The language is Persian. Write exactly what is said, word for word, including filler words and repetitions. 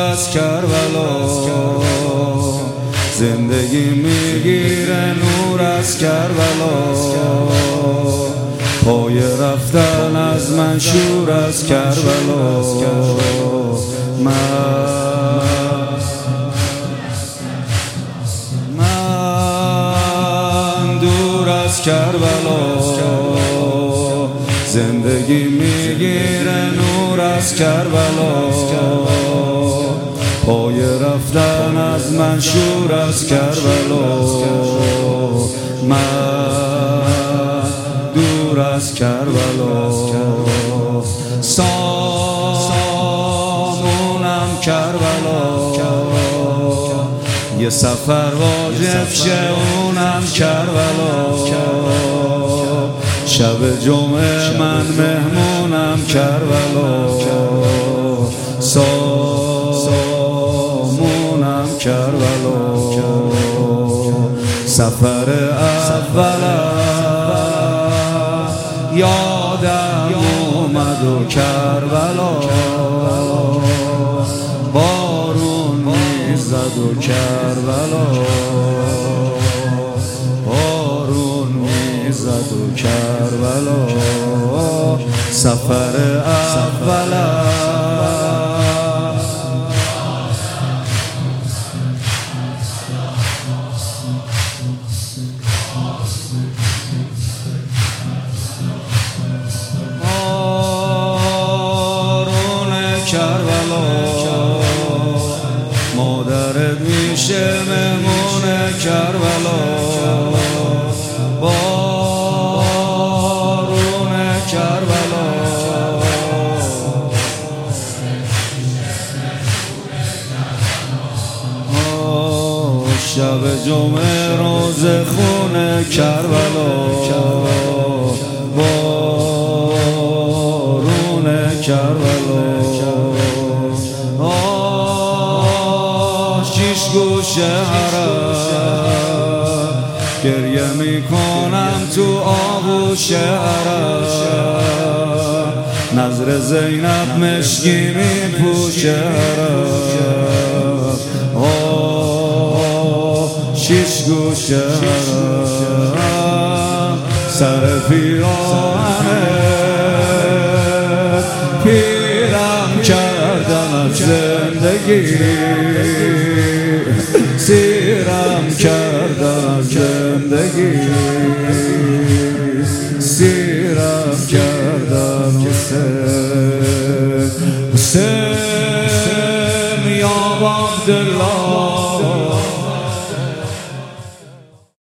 از کربلا، زندگی میگیره نور از کربلا، پای رفتن از منشور از کربلا. من من دور از کربلا، زندگی میگیره نور از کربلا، پای رفتن از منشور از کربلا. من دور از کربلا، سامونم کربلا، یه سفر واجب شه اونم کربلا، شب جمعه من مهمونم کربلا، سامونم کربلا. سفر اولم یادم اومد و کربلا، بارون میزد و کربلا، بارون میزد و کربلا. سفر اولم کربلا، مادرت میشه مهمون کربلا، بارون کربلا. شب جمعه روز خونه کربلا، بارون کربلا. شیش گوشه عرب گریه میکنم تو آغوش عرب، نظر زینب مشکی میپوشه عرب. شیش گوشه عرب سر پیراهنه پیرم کردم از زندگی، سیرم کردم از زندگی، سیرم کردم حسین حسین یا عبدالله